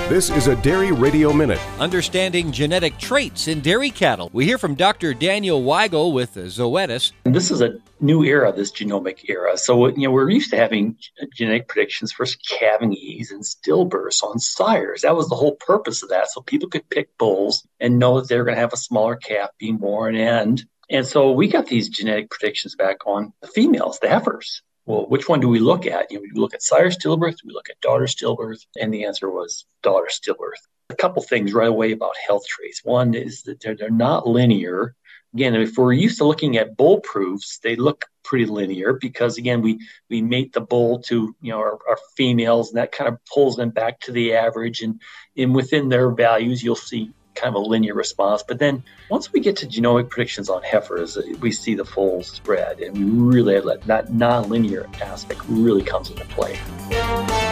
This is a Dairy Radio Minute. Understanding genetic traits in dairy cattle. We hear from Dr. Daniel Weigel with Zoetis. And this is a new era, this genomic era. So, we're used to having genetic predictions for calving ease and stillbirths on sires. That was the whole purpose of that. So people could pick bulls and know that they're going to have a smaller calf being born. And so we got these genetic predictions back on the females, the heifers. Well, which one do we look at? We look at sire stillbirth, we look at daughter stillbirth, and the answer was daughter stillbirth. A couple things right away about health traits. One is that they're not linear. Again, if we're used to looking at bull proofs, they look pretty linear because, again, we mate the bull to our females, and that kind of pulls them back to the average. And within their values, you'll see kind of a linear response. But then once we get to genomic predictions on heifers, we see the full spread, and we really that non-linear aspect really comes into play.